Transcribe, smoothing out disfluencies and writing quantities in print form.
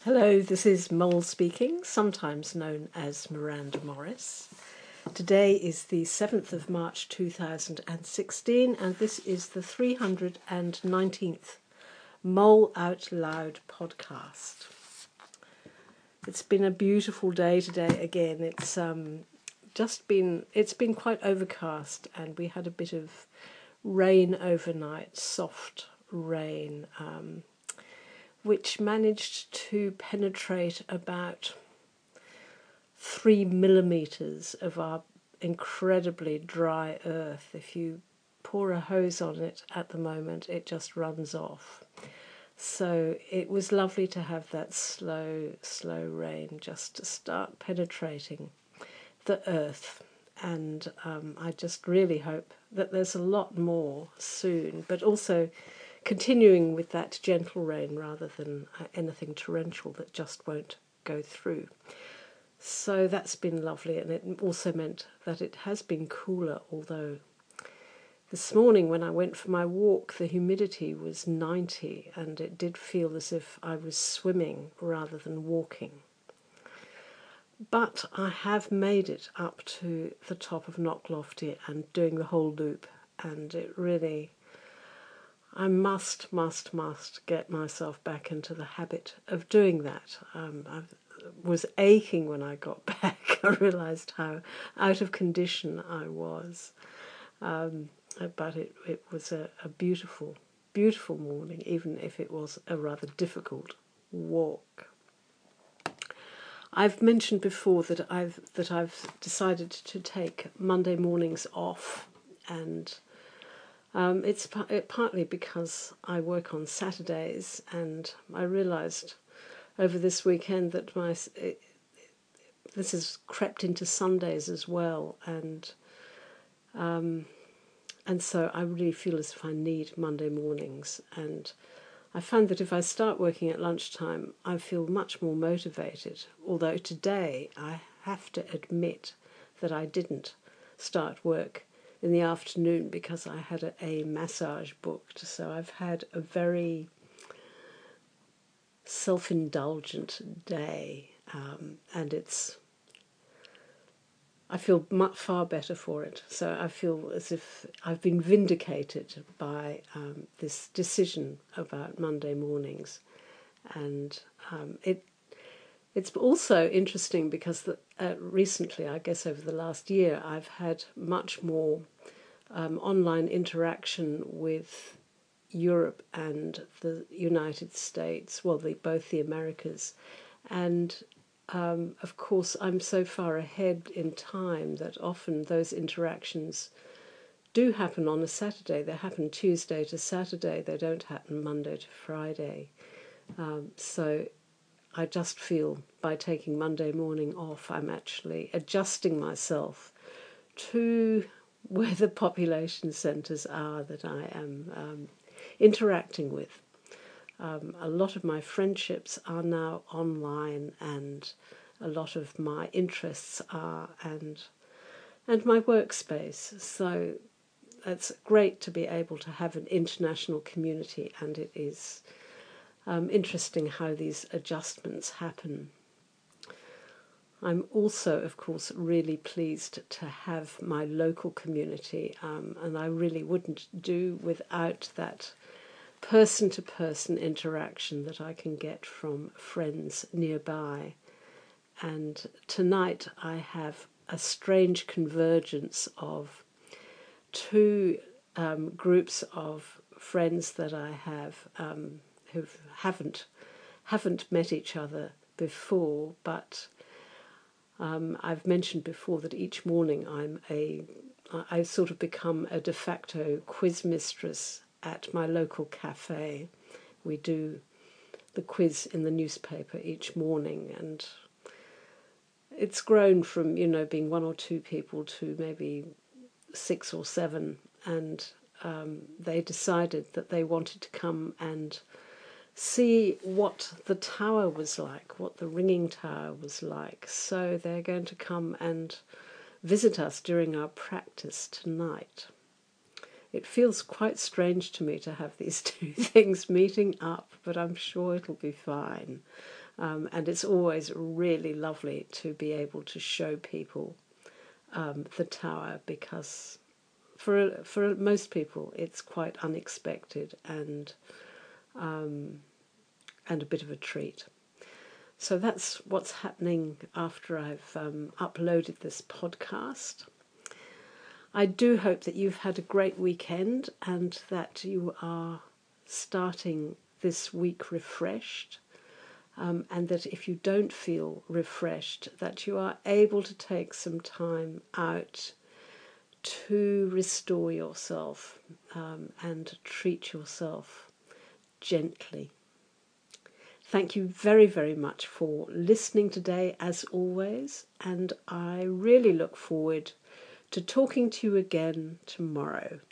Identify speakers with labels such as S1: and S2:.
S1: Hello, this is Mole speaking, sometimes known as Miranda Morris. Today is the 7th of March 2016, and this is the 319th Mole Out Loud podcast. It's been a beautiful day today again. It's been quite overcast, and we had a bit of rain overnight, soft rain, which managed to penetrate about 3 millimeters of our incredibly dry earth. If you pour a hose on it at the moment, it just runs off. So it was lovely to have that slow rain just to start penetrating the earth. And I just really hope that there's a lot more soon, but also continuing with that gentle rain rather than anything torrential that just won't go through. So that's been lovely, and it also meant that it has been cooler, although this morning when I went for my walk the humidity was 90 and it did feel as if I was swimming rather than walking. But I have made it up to the top of Knocklofty and doing the whole loop, and it really, I must get myself back into the habit of doing that. I was aching when I got back. I realised how out of condition I was. But it was a beautiful morning, even if it was a rather difficult walk. I've mentioned before that I've decided to take Monday mornings off, and it's partly because I work on Saturdays, and I realised over this weekend that this has crept into Sundays as well, and so I really feel as if I need Monday mornings. And I found that if I start working at lunchtime, I feel much more motivated. Although today I have to admit that I didn't start work in the afternoon because I had a massage booked. So I've had a very self-indulgent day, and I feel far better for it. So I feel as if I've been vindicated by this decision about Monday mornings. And it's also interesting because recently, I guess over the last year, I've had much more online interaction with Europe and the United States, both the Americas. And of course, I'm so far ahead in time that often those interactions do happen on a Saturday. They happen Tuesday to Saturday. They don't happen Monday to Friday. So I just feel by taking Monday morning off, I'm actually adjusting myself to where the population centres are that I am interacting with. A lot of my friendships are now online, and a lot of my interests are, and my workspace. So it's great to be able to have an international community, and it is interesting how these adjustments happen. I'm also, of course, really pleased to have my local community, and I really wouldn't do without that person-to-person interaction that I can get from friends nearby. And tonight I have a strange convergence of two groups of friends that I have who haven't met each other before, but I've mentioned before that each morning I sort of become a de facto quiz mistress at my local cafe. We do the quiz in the newspaper each morning, and it's grown from, being one or two people to maybe 6 or 7, and they decided that they wanted to come and see what the tower was like, what the ringing tower was like. So they're going to come and visit us during our practice tonight. It feels quite strange to me to have these two things meeting up, but I'm sure it'll be fine. And it's always really lovely to be able to show people the tower, because for most people it's quite unexpected and a bit of a treat. So that's what's happening after I've uploaded this podcast. I do hope that you've had a great weekend and that you are starting this week refreshed, and that if you don't feel refreshed, that you are able to take some time out to restore yourself and treat yourself gently. Thank you very, very much for listening today, as always, and I really look forward to talking to you again tomorrow.